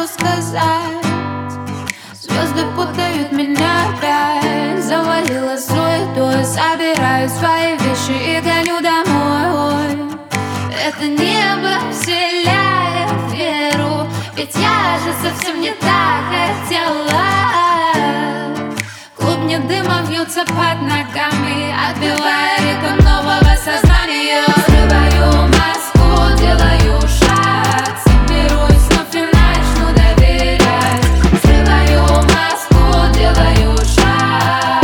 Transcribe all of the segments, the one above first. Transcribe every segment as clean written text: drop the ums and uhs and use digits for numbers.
что сказать. Звезды путают меня опять. Завалила суетой, собираю свои вещи и гоню домой. Это небо вселяет веру, ведь я же совсем не так хотела. Клубни дыма вьются под ногами, отбивая ритм нового сознания. Срываю маску, делаю шаг, соберусь вновь и начну доверять. Срываю маску, делаю шаг.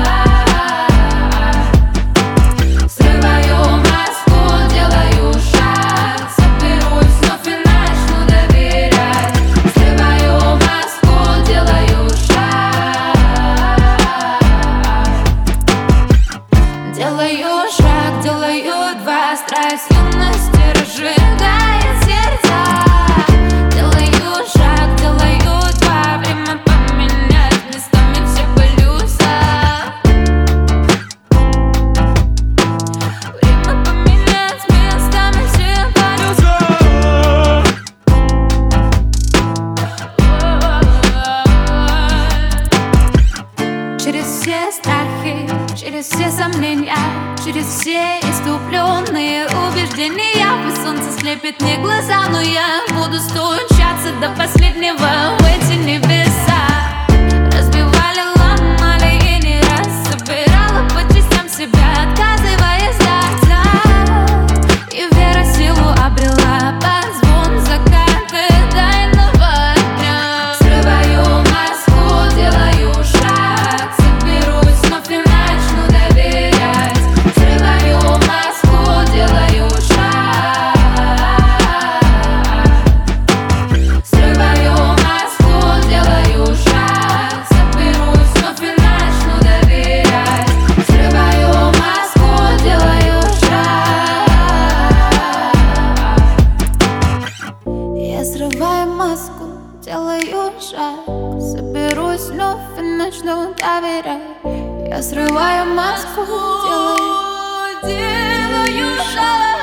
Срываю маску, делаю шаг, соберусь вновь и начну доверять. Срываю маску, делаю шаг. Делаю шаг, делаю два, страсть юности разжигает сердца. Делаю шаг, делаю два, время поменять местами все полюса. Время поменять местами все полюса. Через все страхи, через все сомнения, через все иступленные убеждения. Пусть солнце слепит мне глаза, но я буду стучаться до последнего в эти небеса. Разбивали, ломали и не раз собирала по частям себя, отказываясь дать. И вера силу обрела под звон заката тайного дня. Срываю маску, делаю шаг, соберусь вновь и начну доверять. Срываю маску, делаю шаг. Срываю маску, делаю шаг, соберусь вновь и начну доверять. Срываю маску, делаю шаг. Я срываю маску, делаю шаг, соберусь вновь и начну доверять. Я срываю маску, делаю шаг.